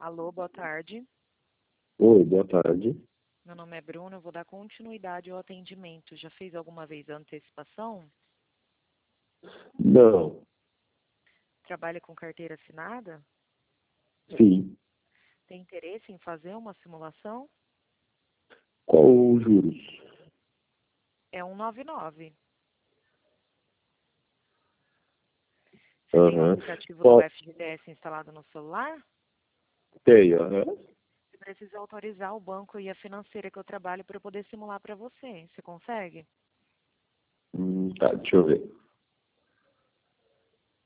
Alô, boa tarde. Oi, boa tarde. Meu nome é Bruna, eu vou dar continuidade ao atendimento. Já fez alguma vez a antecipação? Não, Trabalha com carteira assinada? sim. Tem interesse em fazer uma simulação? Qual os juros? É 199. Você tem o Aham. aplicativo do Qual? FGTS instalado no celular? Tem, aham. Você precisa autorizar o banco e a financeira que eu trabalho para eu poder simular para você. Você consegue? Tá, deixa eu ver.